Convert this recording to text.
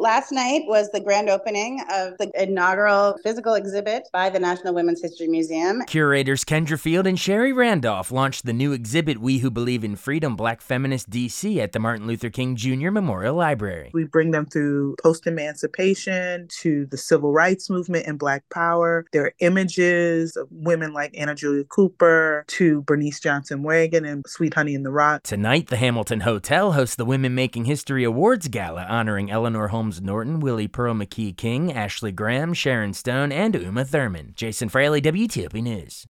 Last night was the grand opening of the inaugural physical exhibit by the National Women's History Museum. Curators Kendra Field and Sherry Randolph launched the new exhibit, We Who Believe in Freedom, Black Feminist DC, at the Martin Luther King Jr. Memorial Library. We bring them through post-emancipation to the civil rights movement and Black power. There are images of women like Anna Julia Cooper to Bernice Johnson Wagon and Sweet Honey in the Rock. Tonight, the Hamilton Hotel hosts the Women Making History Awards Gala, honoring Eleanor Holmes Norton, Willie Pearl McKee King, Ashley Graham, Sharon Stone, and Uma Thurman. Jason Fraley, WTOP News.